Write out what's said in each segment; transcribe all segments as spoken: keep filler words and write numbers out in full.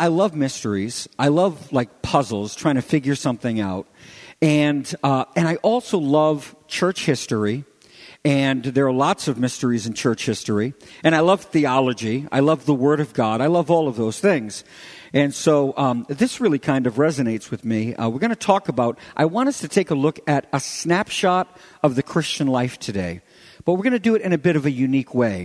I love mysteries. I love like puzzles, trying to figure something out. And uh, and I also love church history. And there are lots of mysteries in church history. And I love theology. I love the Word of God. I love all of those things. And so um, this really kind of resonates with me. Uh, we're going to talk about, I want us to take a look at a snapshot of the Christian life today. But we're going to do it in a bit of a unique way.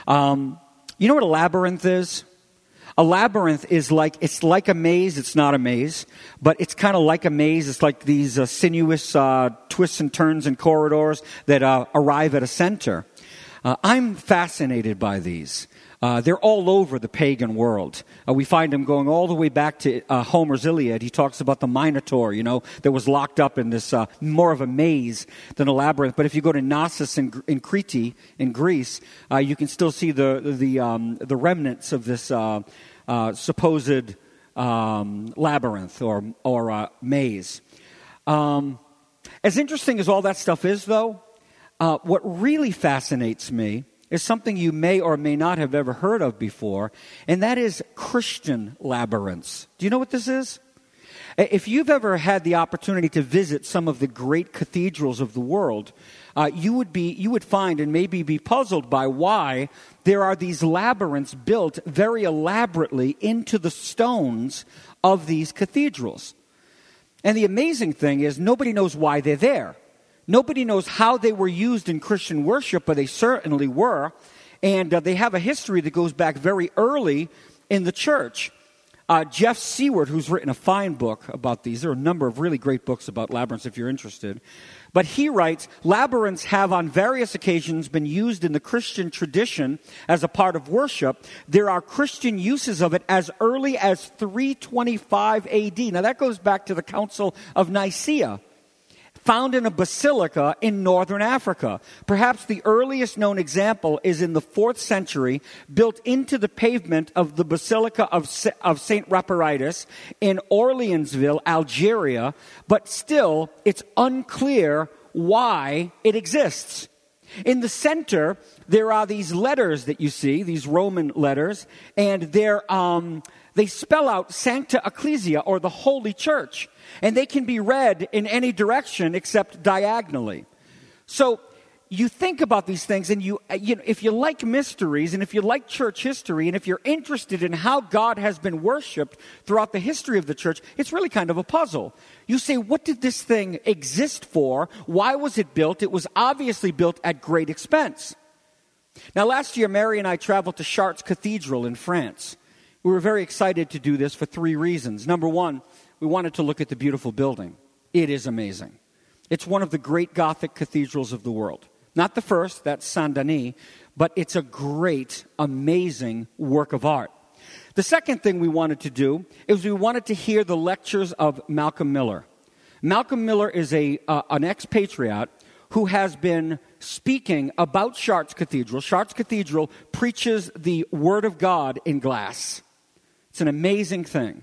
Um, you know what a labyrinth is? A labyrinth is like, it's like a maze. It's not a maze, but it's kind of like a maze. It's like these uh, sinuous uh, twists and turns and corridors that uh, arrive at a center. Uh, I'm fascinated by these. Uh, they're all over the pagan world. Uh, we find them going all the way back to uh, Homer's Iliad. He talks about the Minotaur, you know, that was locked up in this uh, more of a maze than a labyrinth. But if you go to Knossos in, in Crete, in Greece, uh, you can still see the the um, the remnants of this uh, uh, supposed um, labyrinth or or uh, maze. Um, as interesting as all that stuff is, though, uh, what really fascinates me is something you may or may not have ever heard of before, and that is Christian labyrinths. Do you know what this is? If you've ever had the opportunity to visit some of the great cathedrals of the world, uh, you would be you would find and maybe be puzzled by why there are these labyrinths built very elaborately into the stones of these cathedrals. And the amazing thing is nobody knows why they're there. Nobody knows how they were used in Christian worship, but they certainly were. And uh, they have a history that goes back very early in the church. Uh, Jeff Seward, who's written a fine book about these, there are a number of really great books about labyrinths if you're interested. But he writes, labyrinths have on various occasions been used in the Christian tradition as a part of worship. There are Christian uses of it as early as three twenty-five A D. Now that goes back to the Council of Nicaea, found in a basilica in northern Africa. Perhaps the earliest known example is in the fourth century, built into the pavement of the Basilica of Saint Raparitus in Orleansville, Algeria, but still it's unclear why it exists. In the center, there are these letters that you see, these Roman letters, and they're, um, they spell out Sancta Ecclesia, or the Holy Church. And they can be read in any direction except diagonally. So you think about these things, and you, you know, if you like mysteries, and if you like church history, and if you're interested in how God has been worshipped throughout the history of the church, it's really kind of a puzzle. You say, what did this thing exist for? Why was it built? It was obviously built at great expense. Now, last year, Mary and I traveled to Chartres Cathedral in France. We were very excited to do this for three reasons. Number one, we wanted to look at the beautiful building. It is amazing. It's one of the great Gothic cathedrals of the world. Not the first, that's Saint-Denis, but it's a great, amazing work of art. The second thing we wanted to do is we wanted to hear the lectures of Malcolm Miller. Malcolm Miller is a uh, an expatriate who has been speaking about Chartres Cathedral. Chartres Cathedral preaches the Word of God in glass. It's an amazing thing.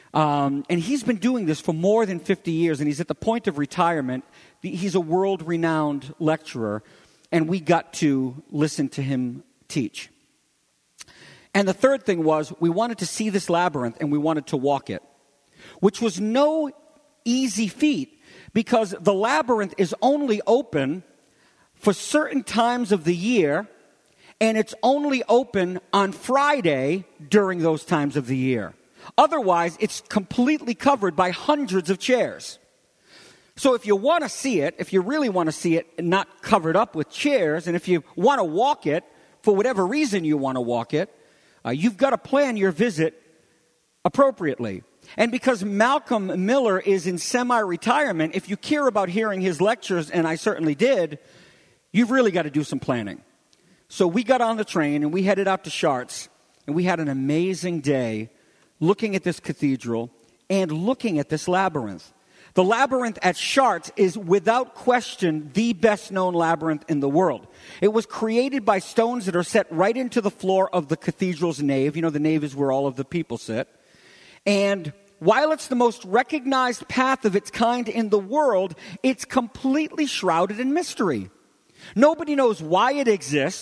Um, and he's been doing this for more than fifty years, and he's at the point of retirement. He's a world-renowned lecturer, and we got to listen to him teach. And the third thing was we wanted to see this labyrinth, and we wanted to walk it, which was no easy feat, because the labyrinth is only open for certain times of the year, and it's only open on Friday during those times of the year. Otherwise, it's completely covered by hundreds of chairs. So if you want to see it, if you really want to see it not covered up with chairs, and if you want to walk it, for whatever reason you want to walk it, uh, you've got to plan your visit appropriately. And because Malcolm Miller is in semi-retirement, if you care about hearing his lectures, and I certainly did, you've really got to do some planning. So we got on the train, and we headed out to Chartres, and we had an amazing day looking at this cathedral and looking at this labyrinth. The labyrinth at Chartres is without question the best known labyrinth in the world. It was created by stones that are set right into the floor of the cathedral's nave. You know, the nave is where all of the people sit. And while it's the most recognized path of its kind in the world, it's completely shrouded in mystery. Nobody knows why it exists.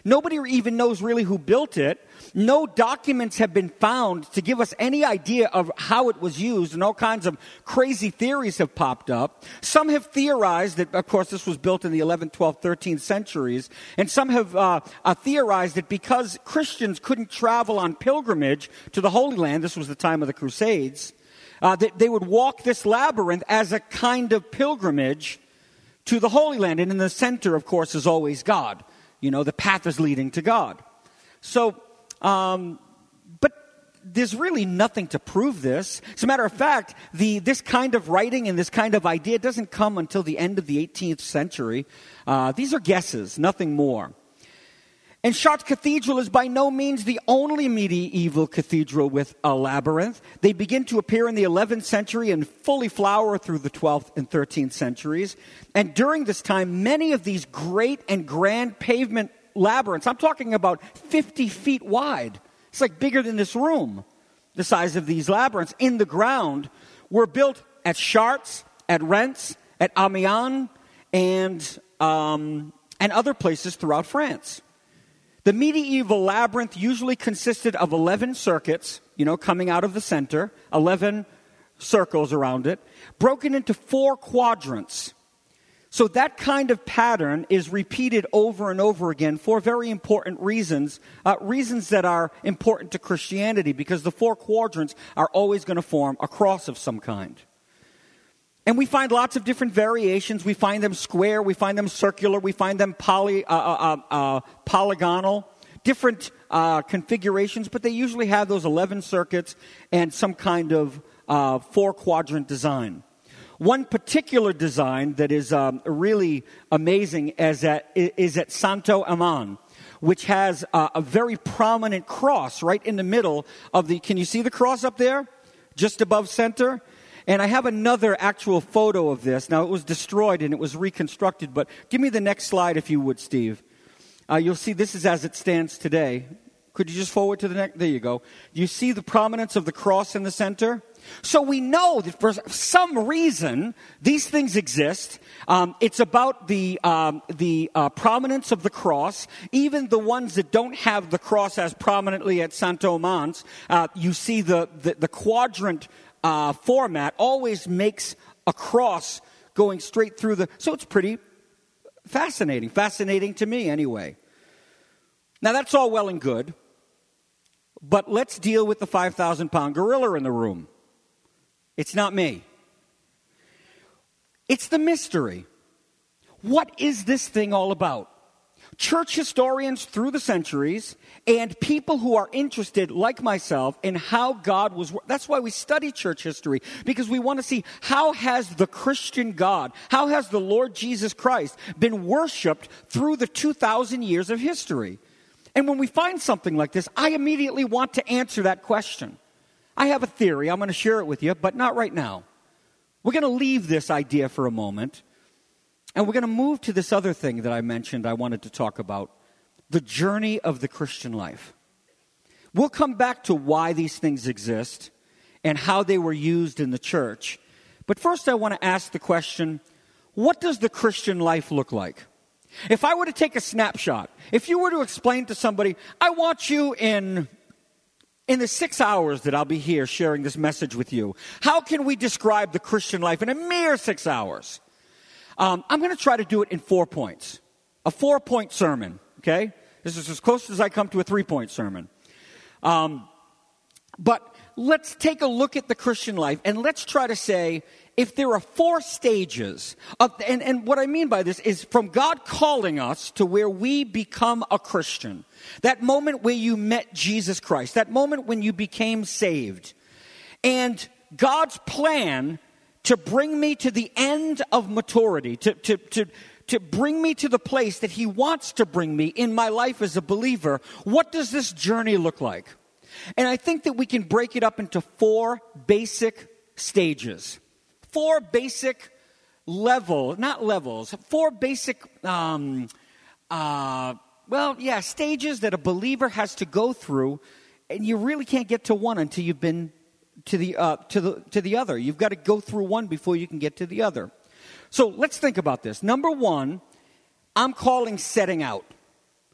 Nobody even knows really who built it. No documents have been found to give us any idea of how it was used, and all kinds of crazy theories have popped up. Some have theorized that, of course, this was built in the eleventh, twelfth, thirteenth centuries, and some have uh, uh, theorized that because Christians couldn't travel on pilgrimage to the Holy Land, this was the time of the Crusades, uh, that they would walk this labyrinth as a kind of pilgrimage to the Holy Land. And in the center, of course, is always God. You know, the path is leading to God. So, um, but there's really nothing to prove this. As a matter of fact, the this kind of writing and this kind of idea doesn't come until the end of the eighteenth century. Uh, these are guesses, nothing more. And Chartres Cathedral is by no means the only medieval cathedral with a labyrinth. They begin to appear in the eleventh century and fully flower through the twelfth and thirteenth centuries. And during this time, many of these great and grand pavement labyrinths, I'm talking about fifty feet wide. It's like bigger than this room, the size of these labyrinths in the ground, were built at Chartres, at Reims, at Amiens, and, um, and other places throughout France. The medieval labyrinth usually consisted of eleven circuits, you know, coming out of the center, eleven circles around it, broken into four quadrants. So that kind of pattern is repeated over and over again for very important reasons, uh, reasons that are important to Christianity, because the four quadrants are always going to form a cross of some kind. And we find lots of different variations. We find them square, we find them circular, we find them poly, uh, uh, uh, polygonal, different uh, configurations, but they usually have those eleven circuits and some kind of uh, four-quadrant design. One particular design that is um, really amazing is at, is at Saint-Amand, which has uh, a very prominent cross right in the middle of the, can you see the cross up there? Just above center? And I have another actual photo of this. Now, it was destroyed and it was reconstructed, but give me the next slide if you would, Steve. Uh, you'll see this is as it stands today. Could you just forward to the next? There you go. You see the prominence of the cross in the center? So we know that for some reason these things exist. Um, it's about the um, the uh, prominence of the cross. Even the ones that don't have the cross as prominently at Saint-Amand, uh, you see the, the, the quadrant Uh, format always makes a cross going straight through the... So it's pretty fascinating. Fascinating to me, anyway. Now, that's all well and good. But let's deal with the five thousand pound gorilla in the room. It's not me. It's the mystery. What is this thing all about? Church historians through the centuries and people who are interested, like myself, in how God was... That's why we study church history, because we want to see how has the Christian God, how has the Lord Jesus Christ been worshipped through the two thousand years of history. And when we find something like this, I immediately want to answer that question. I have a theory. I'm going to share it with you, but not right now. We're going to leave this idea for a moment. And we're going to move to this other thing that I mentioned I wanted to talk about, the journey of the Christian life. We'll come back to why these things exist and how they were used in the church. But first I want to ask the question, what does the Christian life look like? If I were to take a snapshot, if you were to explain to somebody, I want you in... In the six hours that I'll be here sharing this message with you, how can we describe the Christian life in a mere six hours? Um, I'm going to try to do it in four points. A four-point sermon, okay? This is as close as I come to a three-point sermon. Um, but let's take a look at the Christian life, and let's try to say, if there are four stages, of, and, and what I mean by this is from God calling us to where we become a Christian, that moment where you met Jesus Christ, that moment when you became saved, and God's plan to bring me to the end of maturity, to, to, to, to bring me to the place that he wants to bring me in my life as a believer. What does this journey look like? And I think that we can break it up into four basic stages. Four basic level, not levels, four basic, um, uh, well, yeah, stages that a believer has to go through, and you really can't get to one until you've been to the uh, to the to the other. You've got to go through one before you can get to the other. So let's think about this. Number one, I'm calling setting out.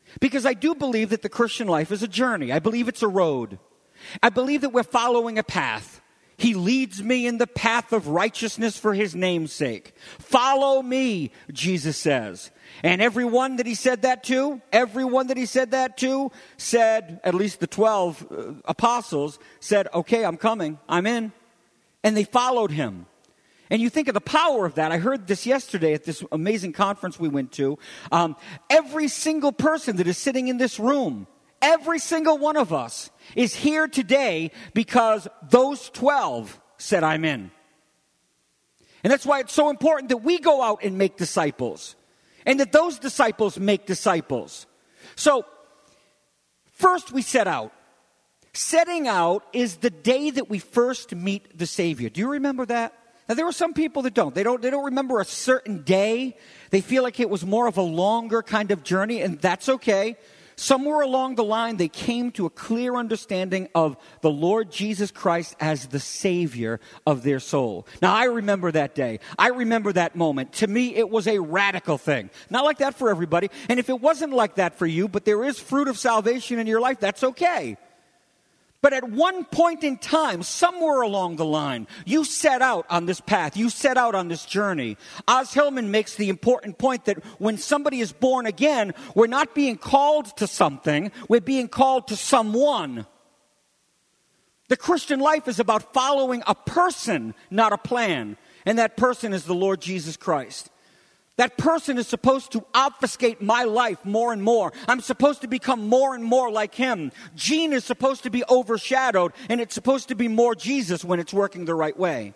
Because I do believe that the Christian life is a journey. I believe it's a road. I believe that we're following a path. He leads me in the path of righteousness for his name's sake. Follow me, Jesus says. And everyone that he said that to, everyone that he said that to, said, at least the twelve uh, apostles, said, okay, I'm coming, I'm in. And they followed him. And you think of the power of that. I heard this yesterday at this amazing conference we went to. Um, every single person that is sitting in this room, every single one of us is here today because those twelve said, I'm in. And that's why it's so important that we go out and make disciples. And that those disciples make disciples. So, first we set out. Setting out is the day that we first meet the Savior. Do you remember that? Now, there are some people that don't. They don't, they don't remember a certain day. They feel like it was more of a longer kind of journey, and that's okay. Somewhere along the line, they came to a clear understanding of the Lord Jesus Christ as the Savior of their soul. Now, I remember that day. I remember that moment. To me, it was a radical thing. Not like that for everybody. And if it wasn't like that for you, but there is fruit of salvation in your life, that's okay. But at one point in time, somewhere along the line, you set out on this path. You set out on this journey. Oz Hillman makes the important point that when somebody is born again, we're not being called to something. We're being called to someone. The Christian life is about following a person, not a plan. And that person is the Lord Jesus Christ. That person is supposed to obfuscate my life more and more. I'm supposed to become more and more like him. Gene is supposed to be overshadowed, and it's supposed to be more Jesus when it's working the right way.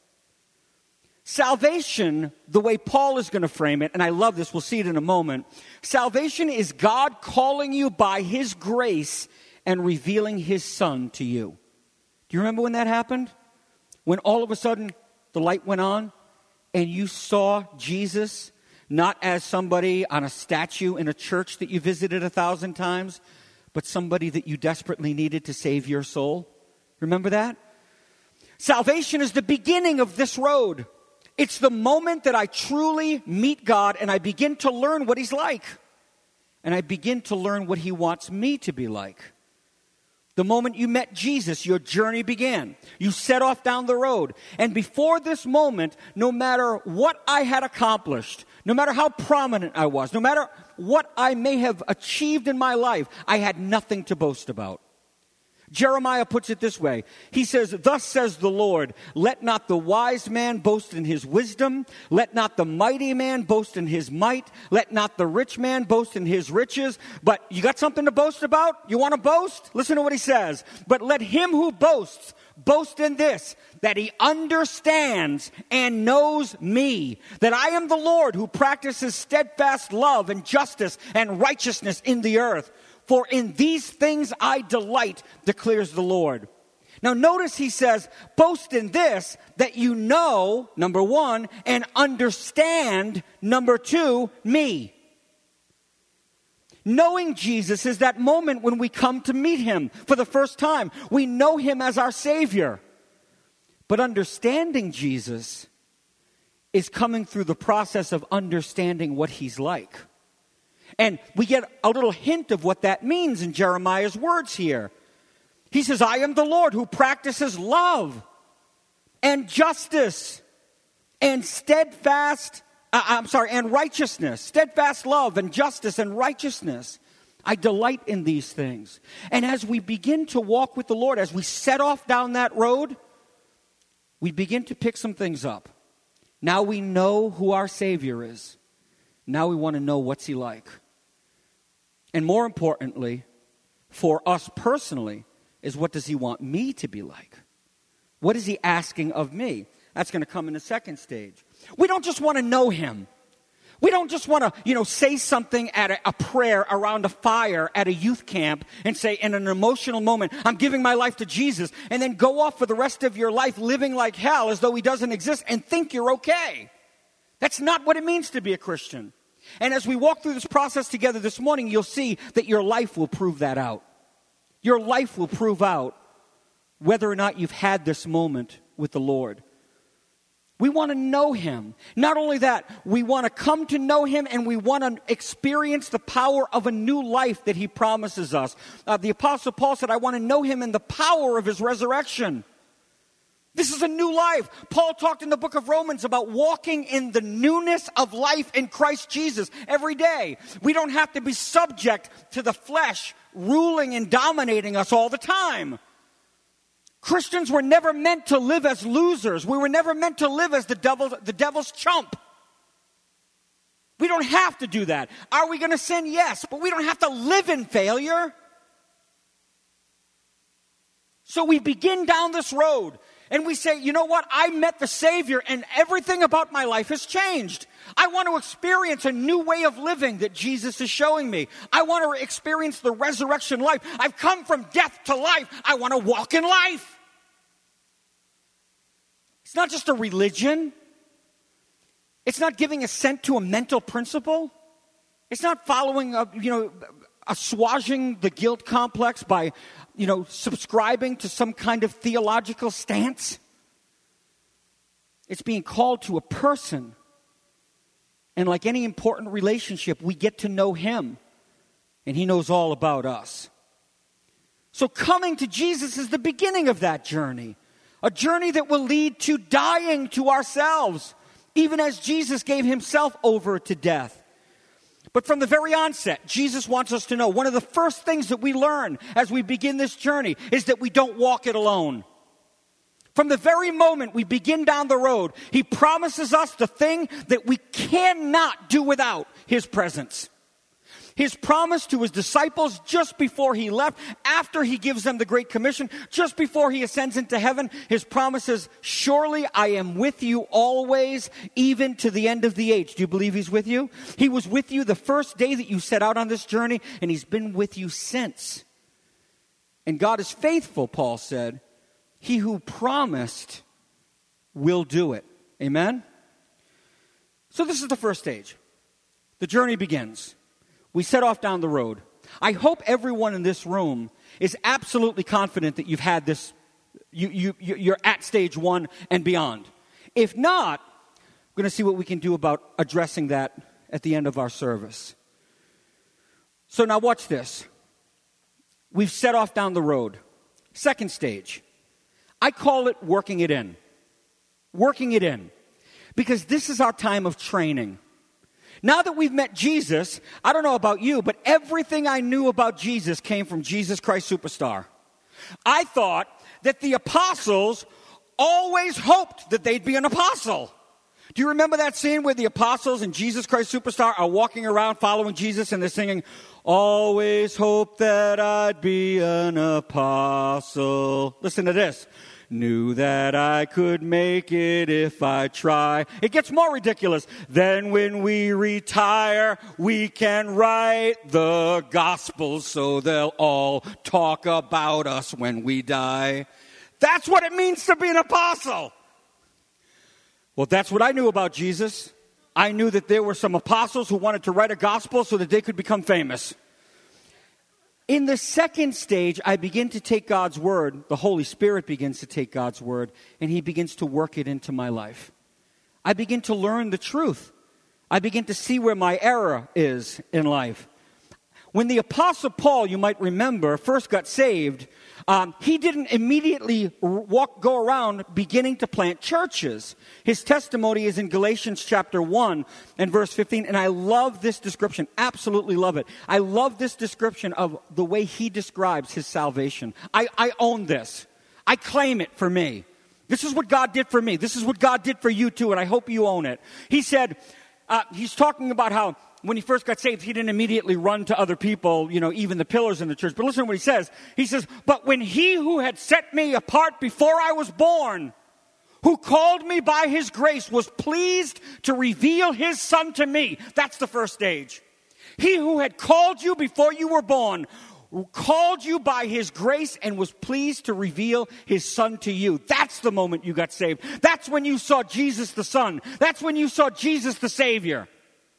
Salvation, the way Paul is going to frame it, and I love this, we'll see it in a moment. Salvation is God calling you by his grace and revealing his Son to you. Do you remember when that happened? When all of a sudden the light went on and you saw Jesus not as somebody on a statue in a church that you visited a thousand times, but somebody that you desperately needed to save your soul. Remember that? Salvation is the beginning of this road. It's the moment that I truly meet God and I begin to learn what he's like. And I begin to learn what he wants me to be like. The moment you met Jesus, your journey began. You set off down the road. And before this moment, no matter what I had accomplished, no matter how prominent I was, no matter what I may have achieved in my life, I had nothing to boast about. Jeremiah puts it this way. He says, thus says the Lord, let not the wise man boast in his wisdom. Let not the mighty man boast in his might. Let not the rich man boast in his riches. But you got something to boast about? You want to boast? Listen to what he says. But let him who boasts boast in this, that he understands and knows me, that I am the Lord who practices steadfast love and justice and righteousness in the earth. For in these things I delight, declares the Lord. Now notice he says, boast in this, that you know, number one, and understand, number two, me. Knowing Jesus is that moment when we come to meet him for the first time. We know him as our Savior. But understanding Jesus is coming through the process of understanding what he's like. And we get a little hint of what that means in Jeremiah's words here. He says, I am the Lord who practices love and justice and steadfast, uh, I'm sorry, and righteousness. Steadfast love and justice and righteousness. I delight in these things. And as we begin to walk with the Lord, as we set off down that road, we begin to pick some things up. Now we know who our Savior is. Now we want to know what's he like. And more importantly, for us personally, is what does he want me to be like? What is he asking of me? That's going to come in the second stage. We don't just want to know him. We don't just want to, you know, say something at a, a prayer around a fire at a youth camp and say in an emotional moment, I'm giving my life to Jesus, and then go off for the rest of your life living like hell as though he doesn't exist and think you're okay. That's not what it means to be a Christian. And as we walk through this process together this morning, you'll see that your life will prove that out. Your life will prove out whether or not you've had this moment with the Lord. We want to know him. Not only that, we want to come to know him, and we want to experience the power of a new life that he promises us. Uh, the Apostle Paul said, I want to know him in the power of his resurrection. This is a new life. Paul talked in the book of Romans about walking in the newness of life in Christ Jesus every day. We don't have to be subject to the flesh ruling and dominating us all the time. Christians were never meant to live as losers. We were never meant to live as the devil, the devil's chump. We don't have to do that. Are we going to sin? Yes, but we don't have to live in failure. So we begin down this road and we say, you know what? I met the Savior and everything about my life has changed. I want to experience a new way of living that Jesus is showing me. I want to experience the resurrection life. I've come from death to life. I want to walk in life. It's not just a religion. It's not giving assent to a mental principle. It's not following, a, you know, assuaging the guilt complex by, you know, subscribing to some kind of theological stance. It's being called to a person. And like any important relationship, we get to know him. And he knows all about us. So coming to Jesus is the beginning of that journey. A journey that will lead to dying to ourselves, even as Jesus gave himself over to death. But from the very onset, Jesus wants us to know one of the first things that we learn as we begin this journey is that we don't walk it alone. From the very moment we begin down the road, he promises us the thing that we cannot do without, his presence. His promise to his disciples just before he left, after he gives them the Great Commission, just before he ascends into heaven, his promise is, surely I am with you always, even to the end of the age. Do you believe he's with you? He was with you the first day that you set out on this journey, and he's been with you since. And God is faithful, Paul said. He who promised will do it. Amen? So this is the first stage. The journey begins. We set off down the road. I hope everyone in this room is absolutely confident that you've had this, you, you, you're at stage one and beyond. If not, we're going to see what we can do about addressing that at the end of our service. So now watch this. We've set off down the road. Second stage. I call it working it in. Working it in. Because this is our time of training. Now that we've met Jesus, I don't know about you, but everything I knew about Jesus came from Jesus Christ Superstar. I thought that the apostles always hoped that they'd be an apostle. Do you remember that scene where the apostles and Jesus Christ Superstar are walking around following Jesus and they're singing, always hope that I'd be an apostle. Listen to this. Knew that I could make it if I try. It gets more ridiculous. Then when we retire, we can write the gospel so they'll all talk about us when we die. That's what it means to be an apostle. Well, that's what I knew about Jesus. I knew that there were some apostles who wanted to write a gospel so that they could become famous. In the second stage, I begin to take God's word. The Holy Spirit begins to take God's word, and he begins to work it into my life. I begin to learn the truth. I begin to see where my error is in life. When the Apostle Paul, you might remember, first got saved, um, he didn't immediately walk, go around beginning to plant churches. His testimony is in Galatians chapter one and verse fifteen, and I love this description, absolutely love it. I love this description of the way he describes his salvation. I, I own this. I claim it for me. This is what God did for me. This is what God did for you too, and I hope you own it. He said, uh, he's talking about how when he first got saved, he didn't immediately run to other people, you know, even the pillars in the church. But listen to what he says. He says, but when he who had set me apart before I was born, who called me by his grace, was pleased to reveal his son to me. That's the first stage. He who had called you before you were born, called you by his grace and was pleased to reveal his son to you. That's the moment you got saved. That's when you saw Jesus the Son. That's when you saw Jesus the Savior.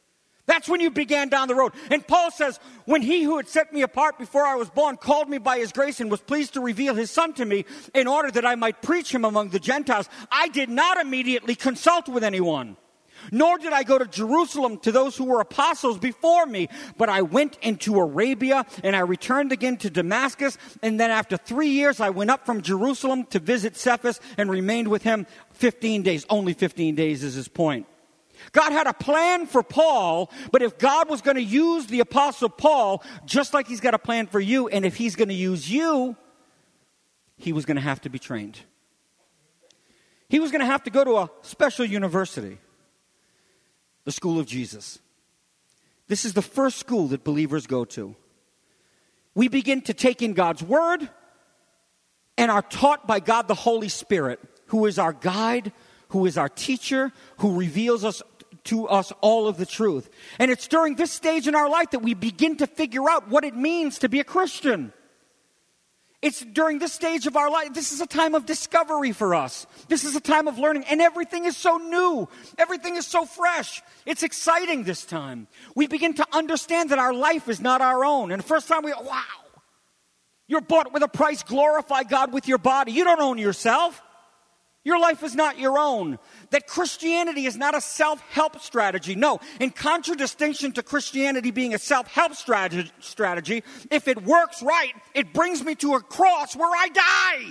That's when you began down the road. And Paul says, when he who had set me apart before I was born called me by his grace and was pleased to reveal his son to me in order that I might preach him among the Gentiles, I did not immediately consult with anyone, nor did I go to Jerusalem to those who were apostles before me, but I went into Arabia and I returned again to Damascus. And then after three years, I went up from Jerusalem to visit Cephas and remained with him fifteen days. Only fifteen days is his point. God had a plan for Paul, but if God was going to use the Apostle Paul, just like he's got a plan for you, and if he's going to use you, he was going to have to be trained. He was going to have to go to a special university, the School of Jesus. This is the first school that believers go to. We begin to take in God's Word and are taught by God the Holy Spirit, who is our guide, who is our teacher, who reveals us to us all of the truth. And it's during this stage in our life that we begin to figure out what it means to be a Christian. It's during this stage of our life, this is a time of discovery for us. This is a time of learning, and everything is so new. Everything is so fresh. It's exciting this time. We begin to understand that our life is not our own. And the first time we go, wow, you're bought with a price, glorify God with your body. You don't own yourself. Your life is not your own. That Christianity is not a self-help strategy. No, in contradistinction to Christianity being a self-help strategy, strategy, if it works right, it brings me to a cross where I die.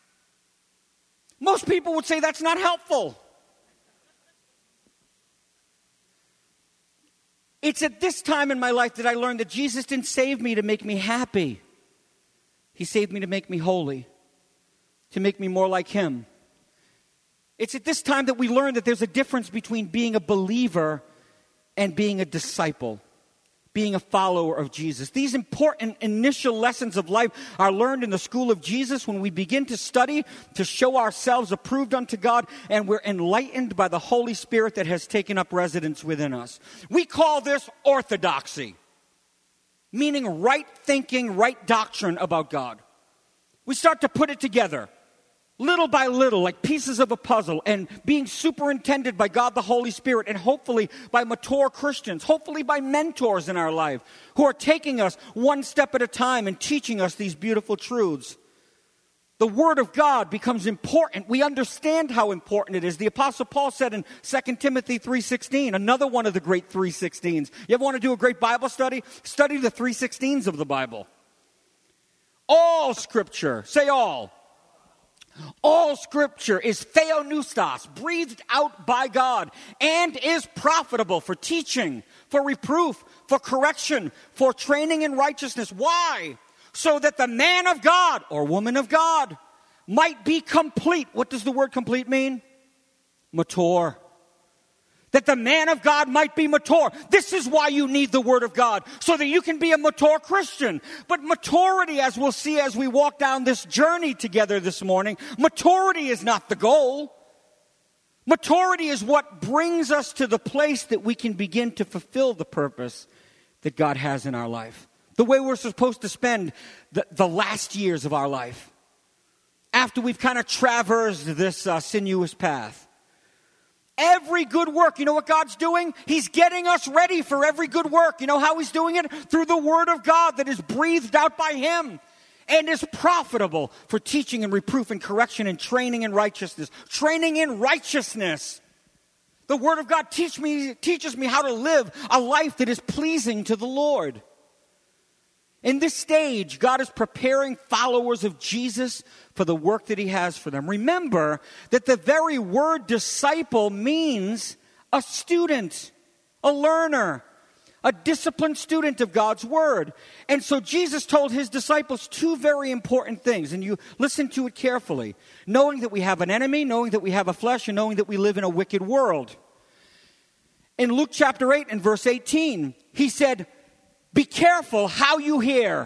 Most people would say that's not helpful. It's at this time in my life that I learned that Jesus didn't save me to make me happy. He saved me to make me holy, to make me more like Him. It's at this time that we learn that there's a difference between being a believer and being a disciple, being a follower of Jesus. These important initial lessons of life are learned in the school of Jesus when we begin to study to show ourselves approved unto God, and we're enlightened by the Holy Spirit that has taken up residence within us. We call this orthodoxy, meaning right thinking, right doctrine about God. We start to put it together, little by little, like pieces of a puzzle, and being superintended by God the Holy Spirit, and hopefully by mature Christians, hopefully by mentors in our life, who are taking us one step at a time and teaching us these beautiful truths. The Word of God becomes important. We understand how important it is. The Apostle Paul said in Second Timothy three sixteen, another one of the great three sixteens. You ever want to do a great Bible study? Study the three sixteens of the Bible. All Scripture, say all. All Scripture is theopneustos, breathed out by God, and is profitable for teaching, for reproof, for correction, for training in righteousness. Why? So that the man of God or woman of God might be complete. What does the word complete mean? Mature. That the man of God might be mature. This is why you need the Word of God, so that you can be a mature Christian. But maturity, as we'll see as we walk down this journey together this morning, maturity is not the goal. Maturity is what brings us to the place that we can begin to fulfill the purpose that God has in our life. The way we're supposed to spend the, the last years of our life, after we've kind of traversed this uh, sinuous path. Every good work, you know what God's doing? He's getting us ready for every good work. You know how He's doing it? Through the Word of God that is breathed out by Him and is profitable for teaching and reproof and correction and training in righteousness. Training in righteousness. The Word of God teach me, teaches me how to live a life that is pleasing to the Lord. In this stage, God is preparing followers of Jesus for the work that He has for them. Remember that the very word disciple means a student, a learner, a disciplined student of God's Word. And so Jesus told His disciples two very important things, and you listen to it carefully. Knowing that we have an enemy, knowing that we have a flesh, and knowing that we live in a wicked world. In Luke chapter eight and verse eighteen, He said, be careful how you hear.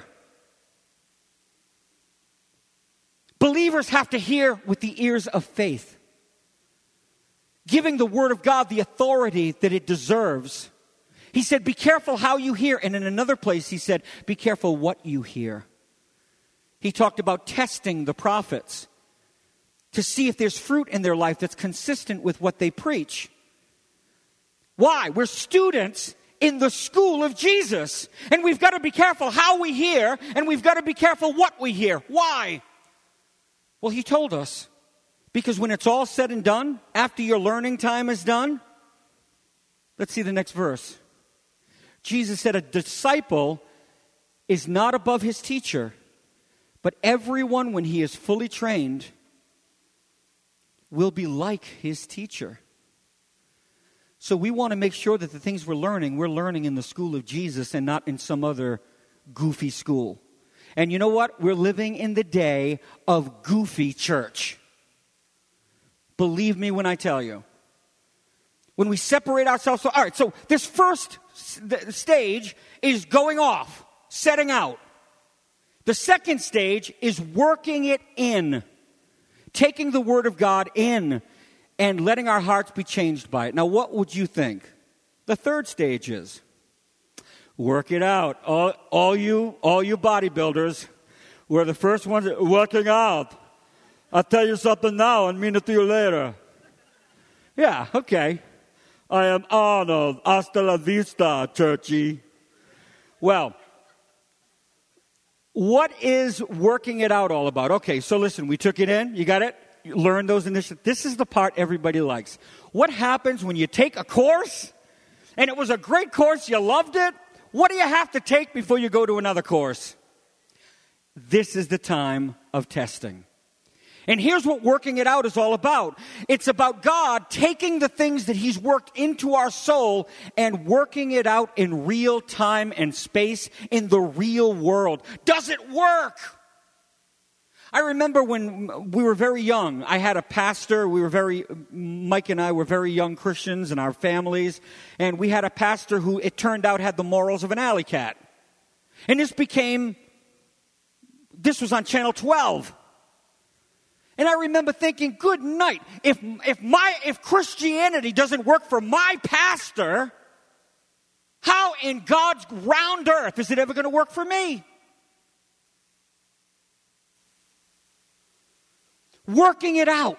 Believers have to hear with the ears of faith, giving the Word of God the authority that it deserves. He said, be careful how you hear. And in another place, He said, be careful what you hear. He talked about testing the prophets to see if there's fruit in their life that's consistent with what they preach. Why? We're students in the school of Jesus. And we've got to be careful how we hear, and we've got to be careful what we hear. Why? Well, he told us. Because when it's all said and done, after your learning time is done, let's see the next verse. Jesus said, a disciple is not above his teacher, but everyone, when he is fully trained, will be like his teacher. So we want to make sure that the things we're learning, we're learning in the school of Jesus and not in some other goofy school. And you know what? We're living in the day of goofy church. Believe me when I tell you. When we separate ourselves, so, all right, so this first stage is going off, setting out. The second stage is working it in, taking the Word of God in and letting our hearts be changed by it. Now, what would you think? The third stage is work it out. All, all you, all you bodybuilders were the first ones working out. I'll tell you something now and mean it to you later. Yeah, okay. I am Arnold. Hasta la vista, churchy. Well, what is working it out all about? Okay, so listen, we took it in. You got it? You learned those initiatives. This is the part everybody likes. What happens when you take a course, and it was a great course, you loved it? What do you have to take before you go to another course? This is the time of testing. And here's what working it out is all about. It's about God taking the things that he's worked into our soul and working it out in real time and space in the real world. Does it work? I remember when we were very young, I had a pastor. We were very, Mike and I were very young Christians in our families. And we had a pastor who, it turned out, had the morals of an alley cat. And this became, this was on Channel twelve. And I remember thinking, good night, if if my if Christianity doesn't work for my pastor, how in God's round earth is it ever going to work for me? Working it out.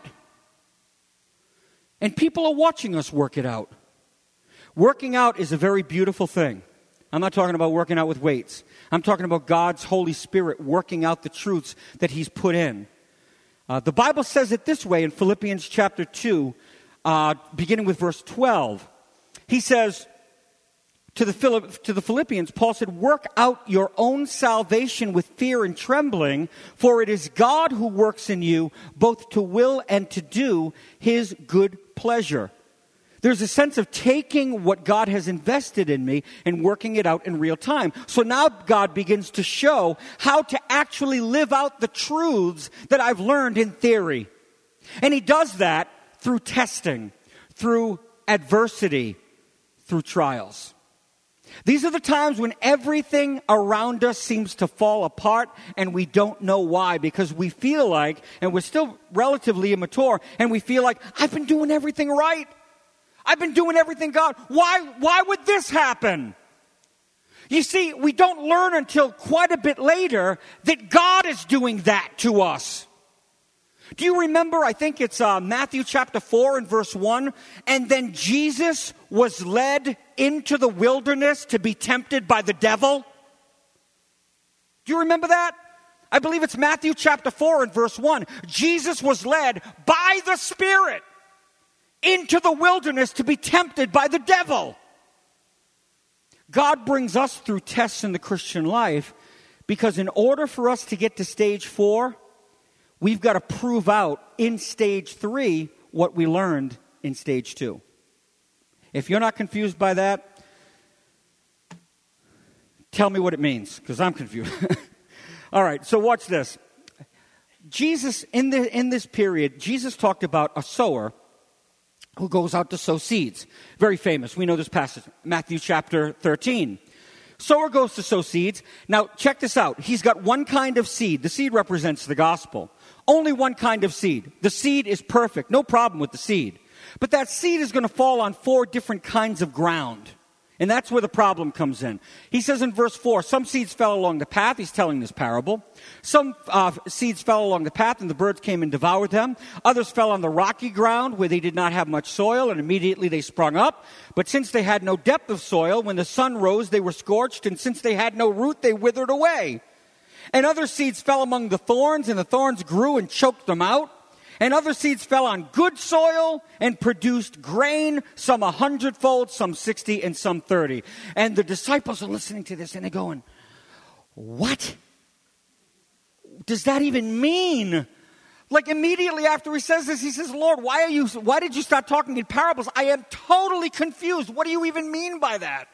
And people are watching us work it out. Working out is a very beautiful thing. I'm not talking about working out with weights. I'm talking about God's Holy Spirit working out the truths that he's put in. Uh, the Bible says it this way in Philippians chapter two, uh, beginning with verse twelve. He says to the, Philipp, to the Philippians, Paul said, work out your own salvation with fear and trembling, for it is God who works in you both to will and to do his good pleasure. There's a sense of taking what God has invested in me and working it out in real time. So now God begins to show how to actually live out the truths that I've learned in theory. And he does that through testing, through adversity, through trials. These are the times when everything around us seems to fall apart and we don't know why, because we feel like, and we're still relatively immature, and we feel like, I've been doing everything right. I've been doing everything God. Why, why would this happen? You see, we don't learn until quite a bit later that God is doing that to us. Do you remember, I think it's uh, Matthew chapter four and verse one, and then Jesus was led into the wilderness to be tempted by the devil? Do you remember that? I believe it's Matthew chapter four and verse one. Jesus was led by the Spirit into the wilderness to be tempted by the devil. God brings us through tests in the Christian life because in order for us to get to stage four, we've got to prove out in stage three what we learned in stage two. If you're not confused by that, tell me what it means, because I'm confused. All right, so watch this. Jesus, in the in this period, Jesus talked about a sower who goes out to sow seeds. Very famous. We know this passage, Matthew chapter thirteen. Sower goes to sow seeds. Now, check this out. He's got one kind of seed. The seed represents the gospel. Only one kind of seed. The seed is perfect. No problem with the seed. But that seed is going to fall on four different kinds of ground. And that's where the problem comes in. He says in verse four, some seeds fell along the path. He's telling this parable. Some uh, seeds fell along the path, and the birds came and devoured them. Others fell on the rocky ground where they did not have much soil, and immediately they sprung up. But since they had no depth of soil, when the sun rose, they were scorched, and since they had no root, they withered away. And other seeds fell among the thorns, and the thorns grew and choked them out. And other seeds fell on good soil and produced grain, some a hundredfold, some sixty, and some thirty. And the disciples are listening to this and they're going, what does that even mean? Like immediately after he says this, he says, Lord, why are you, why did you start talking in parables? I am totally confused. What do you even mean by that?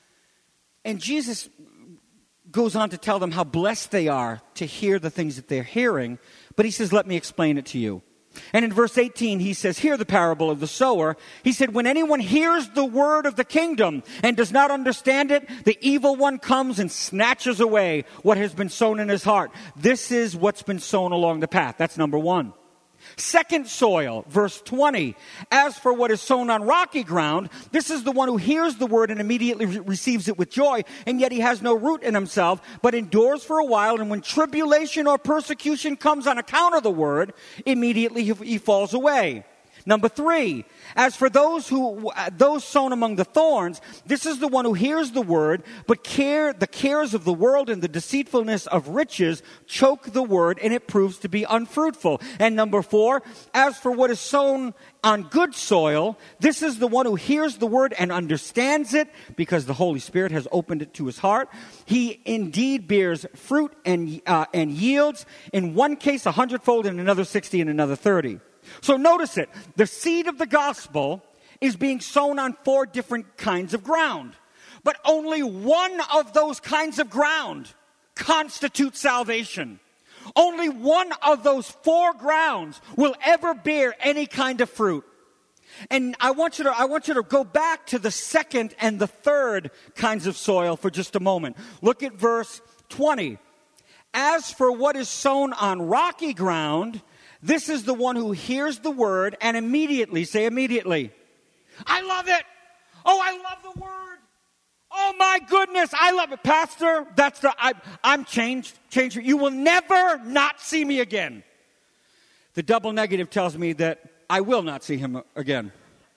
And Jesus goes on to tell them how blessed they are to hear the things that they're hearing. But he says, let me explain it to you. And in verse eighteen, he says, hear the parable of the sower. He said, when anyone hears the word of the kingdom and does not understand it, the evil one comes and snatches away what has been sown in his heart. This is what's been sown along the path. That's number one. Second soil, verse twenty. As for what is sown on rocky ground, this is the one who hears the word and immediately re- receives it with joy, and yet he has no root in himself, but endures for a while, and when tribulation or persecution comes on account of the word, immediately he, he falls away. Number three, as for those who uh, those sown among the thorns, this is the one who hears the word, but care the cares of the world and the deceitfulness of riches choke the word, and it proves to be unfruitful. And number four, as for what is sown on good soil, this is the one who hears the word and understands it, because the Holy Spirit has opened it to his heart. He indeed bears fruit and uh, and yields, in one case a hundredfold, in another sixty, and another thirty. So notice it. The seed of the gospel is being sown on four different kinds of ground. But only one of those kinds of ground constitutes salvation. Only one of those four grounds will ever bear any kind of fruit. And I want you to, I want you to go back to the second and the third kinds of soil for just a moment. Look at verse twenty. As for what is sown on rocky ground, this is the one who hears the word and immediately, say immediately, I love it. Oh, I love the word. Oh my goodness, I love it. Pastor, that's the, I, I'm changed, changed. You will never not see me again. The double negative tells me that I will not see him again.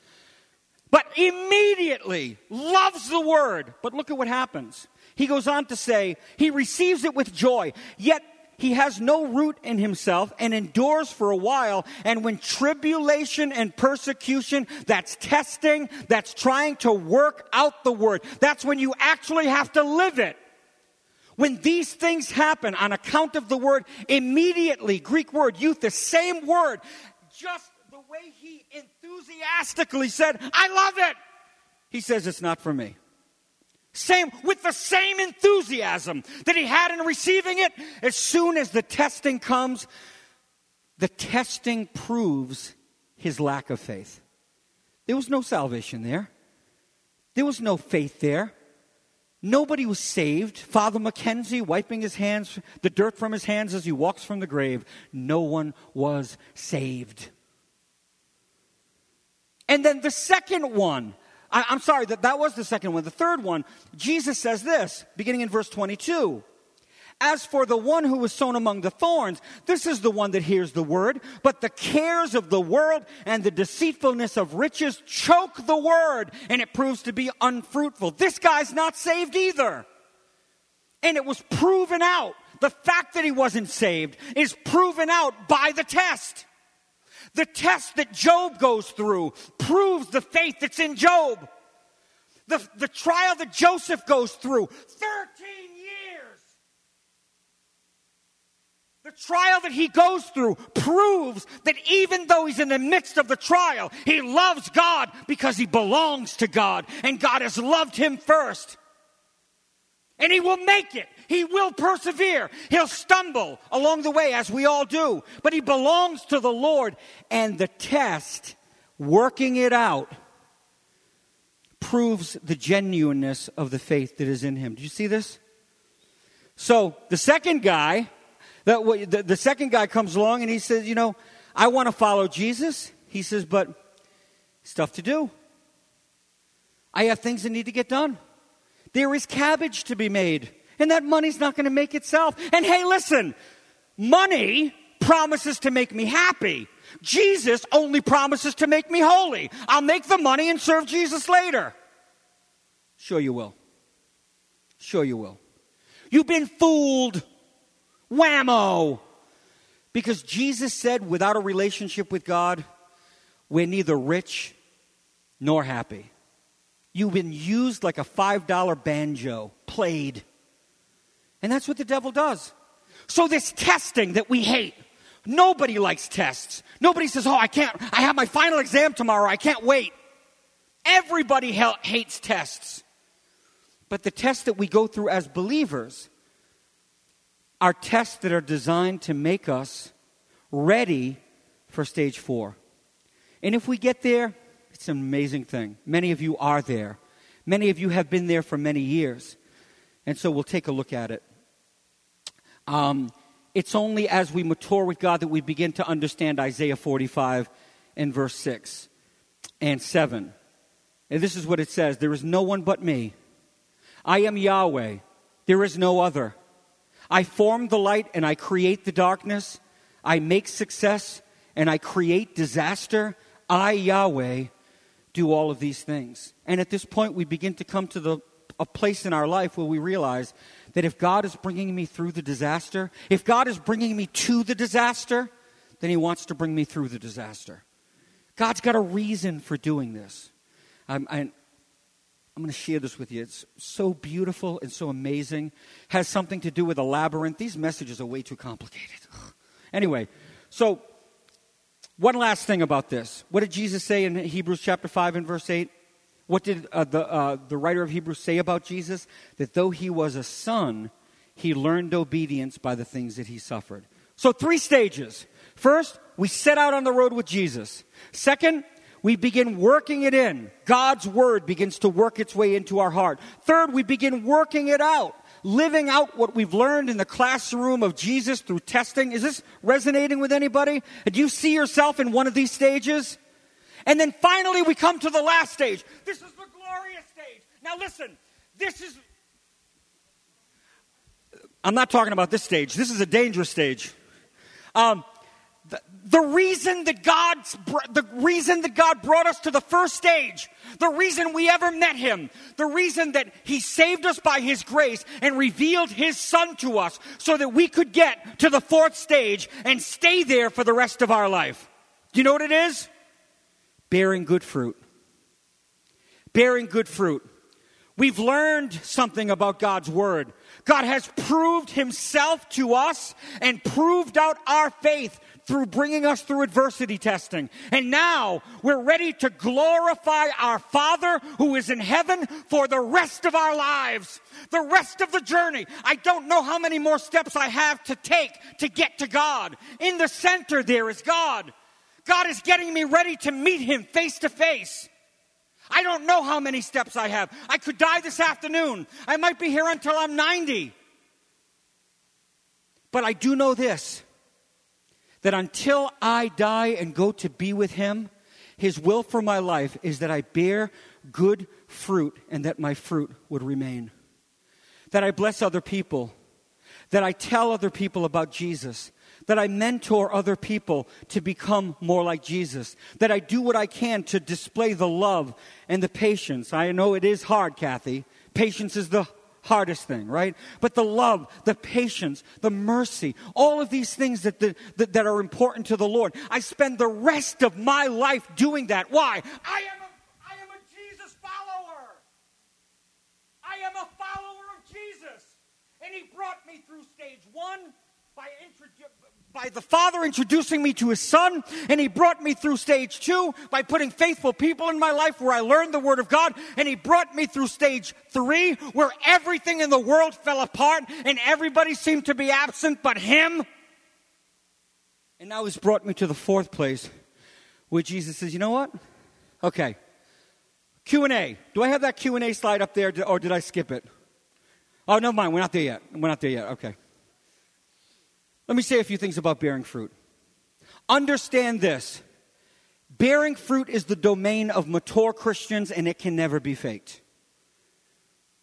But immediately loves the word. But look at what happens. He goes on to say, he receives it with joy, yet he has no root in himself and endures for a while. And when tribulation and persecution, that's testing, that's trying to work out the word. That's when you actually have to live it. When these things happen on account of the word, immediately, Greek word, youth, the same word, just the way he enthusiastically said, I love it. He says, it's not for me. Same, with the same enthusiasm that he had in receiving it, as soon as the testing comes, the testing proves his lack of faith. There was no salvation there. There was no faith there. Nobody was saved. Father Mackenzie wiping his hands, the dirt from his hands as he walks from the grave. No one was saved. And then the second one, I, I'm sorry, that, that was the second one. The third one, Jesus says this, beginning in verse twenty-two. As for the one who was sown among the thorns, this is the one that hears the word, but the cares of the world and the deceitfulness of riches choke the word, and it proves to be unfruitful. This guy's not saved either. And it was proven out. The fact that he wasn't saved is proven out by the test. The test that Job goes through proves the faith that's in Job. The, the trial that Joseph goes through, thirteen years. The trial that he goes through proves that even though he's in the midst of the trial, he loves God because he belongs to God, and God has loved him first. And he will make it. He will persevere. He'll stumble along the way, as we all do. But he belongs to the Lord. And the test, working it out, proves the genuineness of the faith that is in him. Do you see this? So the second guy, the, the, the second guy comes along and he says, you know, I want to follow Jesus. He says, but stuff to do. I have things that need to get done. There is cabbage to be made, and that money's not going to make itself. And hey, listen, money promises to make me happy. Jesus only promises to make me holy. I'll make the money and serve Jesus later. Sure you will. Sure you will. You've been fooled. Whammo. Because Jesus said without a relationship with God, we're neither rich nor happy. You've been used like a five dollar banjo, played. And that's what the devil does. So this testing that we hate, nobody likes tests. Nobody says, oh, I can't, I have my final exam tomorrow, I can't wait. Everybody ha- hates tests. But the tests that we go through as believers are tests that are designed to make us ready for stage four. And if we get there, it's an amazing thing. Many of you are there. Many of you have been there for many years. And so we'll take a look at it. Um, it's only as we mature with God that we begin to understand Isaiah forty-five and verse six and seven. And this is what it says. There is no one but me. I am Yahweh. There is no other. I form the light and I create the darkness. I make success and I create disaster. I, Yahweh, do all of these things. And at this point, we begin to come to the a place in our life where we realize that if God is bringing me through the disaster, if God is bringing me to the disaster, then he wants to bring me through the disaster. God's got a reason for doing this. I'm, I'm, I'm going to share this with you. It's so beautiful and so amazing. Has something to do with a labyrinth. These messages are way too complicated. Anyway, so one last thing about this. What did Jesus say in Hebrews chapter five and verse eight? What did uh, the, uh, the writer of Hebrews say about Jesus? That though he was a son, he learned obedience by the things that he suffered. So three stages. First, we set out on the road with Jesus. Second, we begin working it in. God's word begins to work its way into our heart. Third, we begin working it out. Living out what we've learned in the classroom of Jesus through testing. Is this resonating with anybody? Do you see yourself in one of these stages? And then finally we come to the last stage. This is the glorious stage. Now listen, this is... I'm not talking about this stage. This is a dangerous stage. Um, the, the reason that God, the reason that God brought us to the first stage, the reason we ever met him, the reason that he saved us by his grace and revealed his son to us so that we could get to the fourth stage and stay there for the rest of our life. Do you know what it is? Bearing good fruit. Bearing good fruit. We've learned something about God's word. God has proved himself to us and proved out our faith through bringing us through adversity testing. And now we're ready to glorify our Father who is in heaven for the rest of our lives, the rest of the journey. I don't know how many more steps I have to take to get to God. In the center there is God. God is getting me ready to meet him face to face. I don't know how many steps I have. I could die this afternoon. I might be here until I'm ninety. But I do know this, that until I die and go to be with him, his will for my life is that I bear good fruit and that my fruit would remain. That I bless other people. That I tell other people about Jesus. That I mentor other people to become more like Jesus. That I do what I can to display the love and the patience. I know it is hard, Kathy. Patience is the hardest thing, right? But the love, the patience, the mercy, all of these things that, the, that, that are important to the Lord. I spend the rest of my life doing that. Why? I am a, I am a Jesus follower. I am a follower of Jesus. And he brought me through stage one by introducing... by the Father introducing me to his Son, and he brought me through stage two by putting faithful people in my life where I learned the Word of God, and he brought me through stage three where everything in the world fell apart and everybody seemed to be absent but him. And now he's brought me to the fourth place where Jesus says, you know what? Okay, Q and A. Do I have that Q and A slide up there, or did I skip it? Oh, never mind, we're not there yet. We're not there yet, okay. Let me say a few things about bearing fruit. Understand this. Bearing fruit is the domain of mature Christians, and it can never be faked.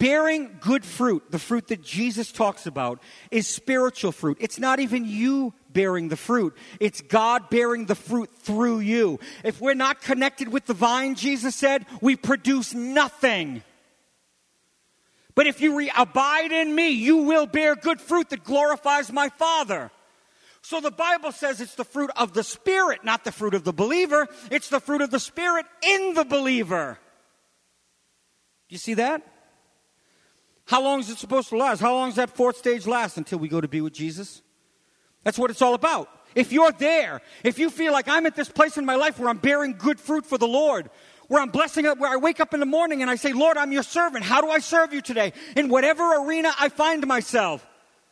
bearing good fruit, the fruit that Jesus talks about, is spiritual fruit. It's not even you bearing the fruit. It's God bearing the fruit through you. If we're not connected with the vine, Jesus said, we produce nothing. But if you re- abide in me, you will bear good fruit that glorifies my Father. So the Bible says it's the fruit of the Spirit, not the fruit of the believer. It's the fruit of the Spirit in the believer. Do you see that? How long is it supposed to last? How long does that fourth stage last until we go to be with Jesus? That's what it's all about. If you're there, if you feel like I'm at this place in my life where I'm bearing good fruit for the Lord, where I'm blessing it, where I wake up in the morning and I say, Lord, I'm your servant. How do I serve you today? In whatever arena I find myself,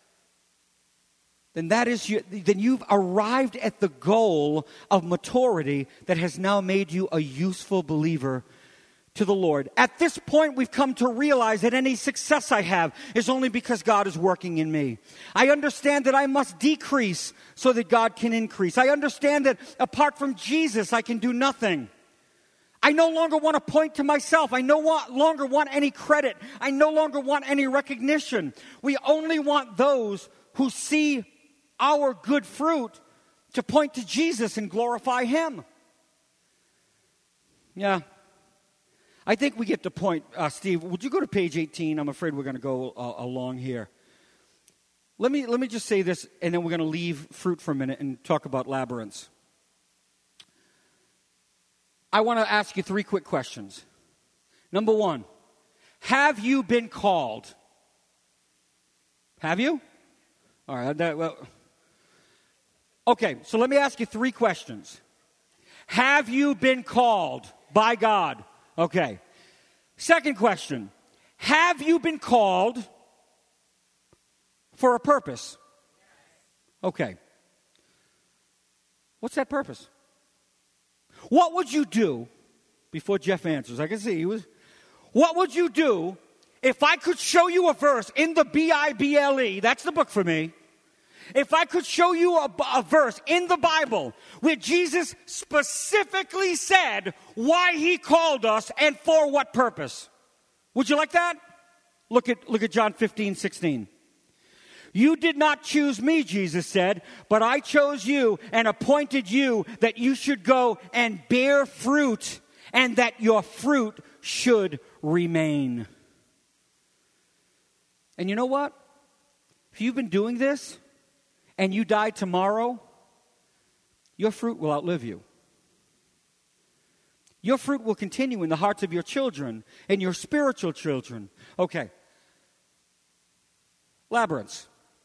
then that is you, then you've arrived at the goal of maturity that has now made you a useful believer to the Lord. At this point, we've come to realize that any success I have is only because God is working in me. I understand that I must decrease so that God can increase. I understand that apart from Jesus, I can do nothing. I no longer want to point to myself. I no longer want any credit. I no longer want any recognition. We only want those who see our good fruit to point to Jesus and glorify Him. Yeah. I think we get the point. Uh, Steve, would you go to page eighteen? I'm afraid we're going to go uh, along here. Let me, let me just say this, and then we're going to leave fruit for a minute and talk about labyrinths. I want to ask you three quick questions. Number one, have you been called? Have you? All right. That, well, okay, so let me ask you three questions. Have you been called by God? Okay. Second question. Have you been called for a purpose? Okay. What's that purpose? What would you do, before Jeff answers, I can see he was, what would you do if I could show you a verse in the B I B L E, that's the book for me, if I could show you a, a verse in the Bible where Jesus specifically said why He called us and for what purpose? Would you like that? Look at, look at John fifteen, sixteen. You did not choose me, Jesus said, but I chose you and appointed you that you should go and bear fruit and that your fruit should remain. And you know what? If you've been doing this and you die tomorrow, your fruit will outlive you. Your fruit will continue in the hearts of your children and your spiritual children. Okay. Labyrinths.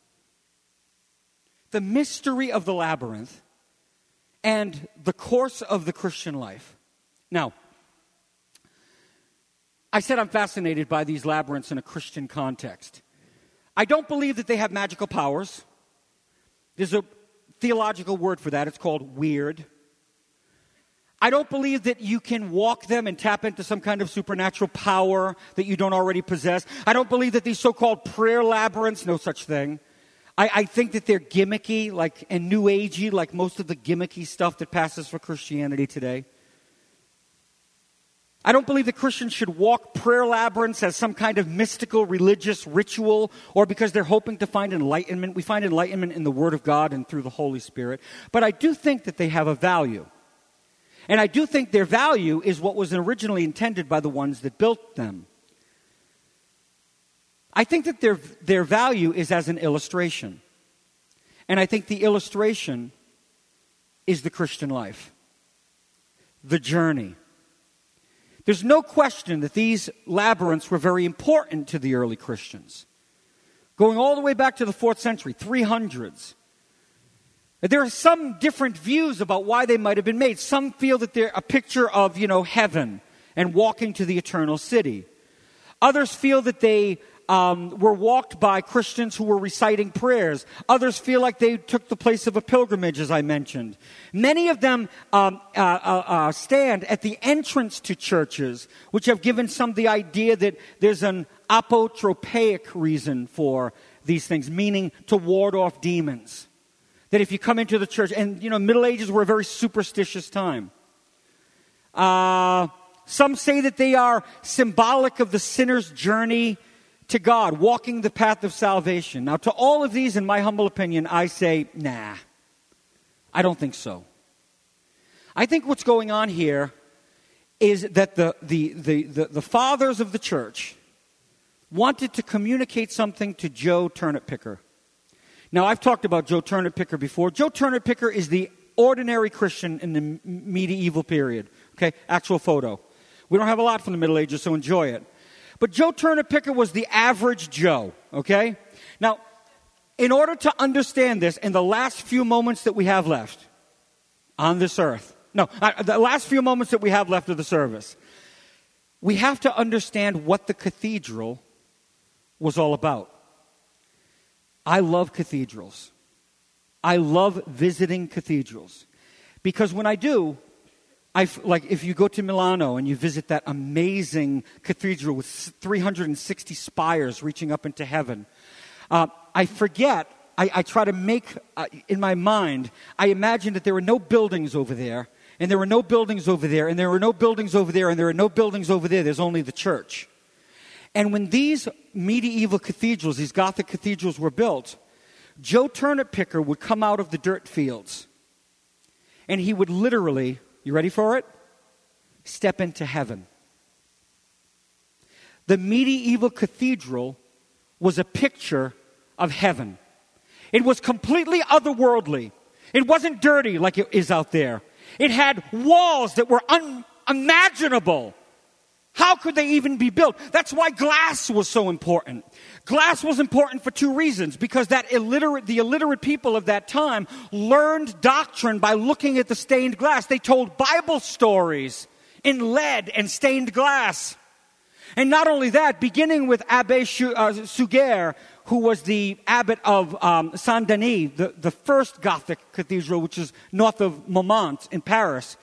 The mystery of the labyrinth and the course of the Christian life. Now, I said I'm fascinated by these labyrinths in a Christian context. I don't believe that they have magical powers. There's a theological word for that. It's called weird. I don't believe that you can walk them and tap into some kind of supernatural power that you don't already possess. I don't believe that these so-called prayer labyrinths, no such thing. I, I think that they're gimmicky, like, and new agey, like most of the gimmicky stuff that passes for Christianity today. I don't believe that Christians should walk prayer labyrinths as some kind of mystical religious ritual or because they're hoping to find enlightenment. We find enlightenment in the Word of God and through the Holy Spirit. But I do think that they have a value. And I do think their value is what was originally intended by the ones that built them. I think that their, their value is as an illustration. And I think the illustration is the Christian life. The journey. There's no question that these labyrinths were very important to the early Christians. Going all the way back to the fourth century, three hundreds. There are some different views about why they might have been made. Some feel that they're a picture of, you know, heaven and walking to the eternal city. Others feel that they um, were walked by Christians who were reciting prayers. Others feel like they took the place of a pilgrimage, as I mentioned. Many of them um, uh, uh, uh, stand at the entrance to churches, which have given some the idea that there's an apotropaic reason for these things, meaning to ward off demons. That if you come into the church, and, you know, Middle Ages were a very superstitious time. Uh, some say that they are symbolic of the sinner's journey to God, walking the path of salvation. Now, to all of these, in my humble opinion, I say, nah, I don't think so. I think what's going on here is that the, the, the, the, the fathers of the church wanted to communicate something to Joe Turnip Picker. Now, I've talked about Joe Turnip Picker before. Joe Turnip Picker is the ordinary Christian in the medieval period. Okay, actual photo. We don't have a lot from the Middle Ages, so enjoy it. But Joe Turnip Picker was the average Joe, okay? Now, in order to understand this, in the last few moments that we have left on this earth, no, uh, the last few moments that we have left of the service, we have to understand what the cathedral was all about. I love cathedrals. I love visiting cathedrals. Because when I do, I, like if you go to Milano and you visit that amazing cathedral with three hundred sixty spires reaching up into heaven, uh, I forget, I, I try to make, uh, in my mind, I imagine that there were no buildings over there, and there were no buildings over there, and there were no buildings over there, and there are no buildings over there. There's only the church. And when these medieval cathedrals, these Gothic cathedrals were built, Joe Turnip Picker would come out of the dirt fields, and he would literally, you ready for it? Step into heaven. The medieval cathedral was a picture of heaven. It was completely otherworldly. It wasn't dirty like it is out there. It had walls that were unimaginable. How could they even be built? That's why glass was so important. Glass was important for two reasons. Because that illiterate, the illiterate people of that time learned doctrine by looking at the stained glass. They told Bible stories in lead and stained glass. And not only that, beginning with Abbé Suger, who was the abbot of um, Saint-Denis, the, the first Gothic cathedral, which is north of Montmartre in Paris.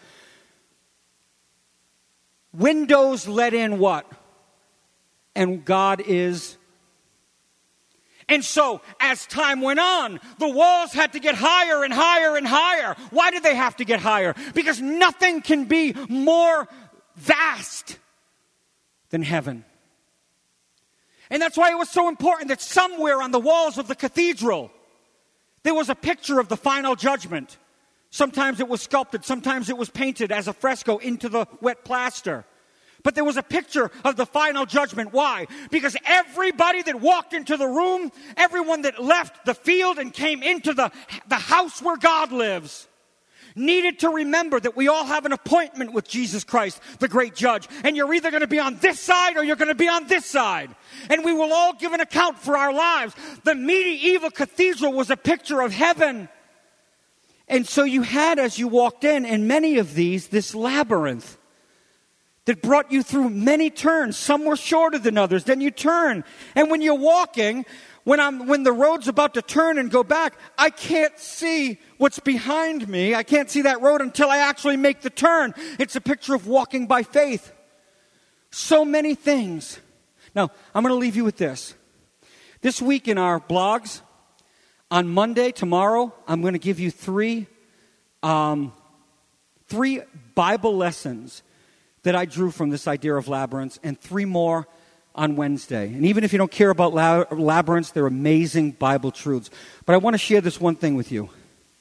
Windows let in what? And God is. And so, as time went on, the walls had to get higher and higher and higher. Why did they have to get higher? Because nothing can be more vast than heaven. And that's why it was so important that somewhere on the walls of the cathedral, there was a picture of the final judgment. Sometimes it was sculpted, sometimes it was painted as a fresco into the wet plaster. But there was a picture of the final judgment. Why? Because everybody that walked into the room, everyone that left the field and came into the, the house where God lives, needed to remember that we all have an appointment with Jesus Christ, the great judge. And you're either going to be on this side or you're going to be on this side. And we will all give an account for our lives. The medieval cathedral was a picture of heaven. And so you had, as you walked in, and many of these, this labyrinth that brought you through many turns. Some were shorter than others. Then you turn. And when you're walking, when I'm when the road's about to turn and go back, I can't see what's behind me. I can't see that road until I actually make the turn. It's a picture of walking by faith. So many things. Now, I'm going to leave you with this. This week in our blogs, on Monday, tomorrow, I'm going to give you three, um, three Bible lessons that I drew from this idea of labyrinths, and three more on Wednesday. And even if you don't care about lab- labyrinths, they're amazing Bible truths. But I want to share this one thing with you.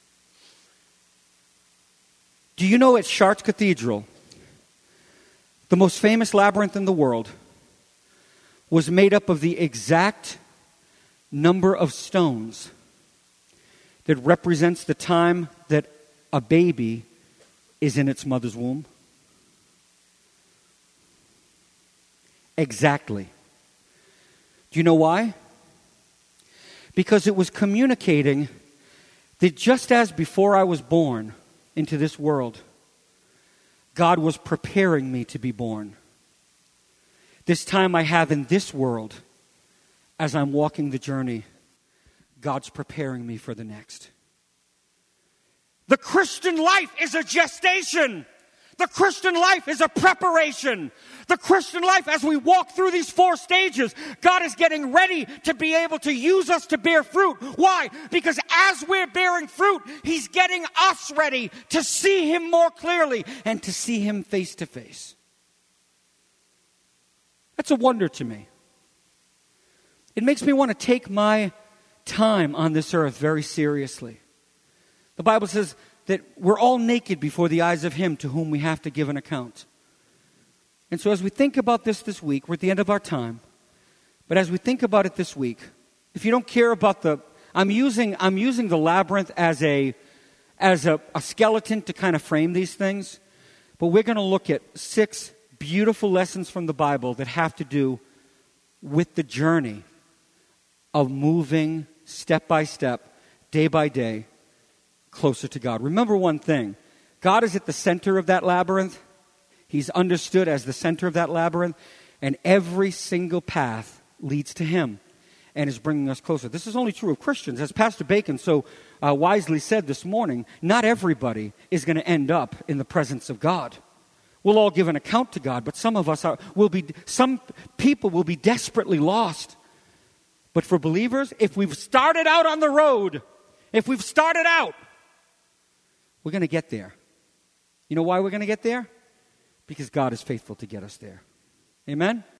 Do you know at Chartres Cathedral, the most famous labyrinth in the world was made up of the exact number of stones that represents the time that a baby is in its mother's womb? Exactly. Do you know why? Because it was communicating that just as before I was born into this world, God was preparing me to be born. This time I have in this world, as I'm walking the journey, God's preparing me for the next. The Christian life is a gestation. The Christian life is a preparation. The Christian life, as we walk through these four stages, God is getting ready to be able to use us to bear fruit. Why? Because as we're bearing fruit, He's getting us ready to see Him more clearly and to see Him face to face. That's a wonder to me. It makes me want to take my time on this earth very seriously. The Bible says that we're all naked before the eyes of Him to whom we have to give an account. And so as we think about this this week, we're at the end of our time. But as we think about it this week, if you don't care about the, I'm using I'm using the labyrinth as a as a, a skeleton to kind of frame these things. But we're going to look at six beautiful lessons from the Bible that have to do with the journey of moving step by step, day by day, closer to God. Remember one thing. God is at the center of that labyrinth. He's understood as the center of that labyrinth. And every single path leads to Him and is bringing us closer. This is only true of Christians. As Pastor Bacon so uh, wisely said this morning, not everybody is going to end up in the presence of God. We'll all give an account to God, but some of us are, will be, some people will be desperately lost. But for believers, if we've started out on the road, if we've started out, we're going to get there. You know why we're going to get there? Because God is faithful to get us there. Amen?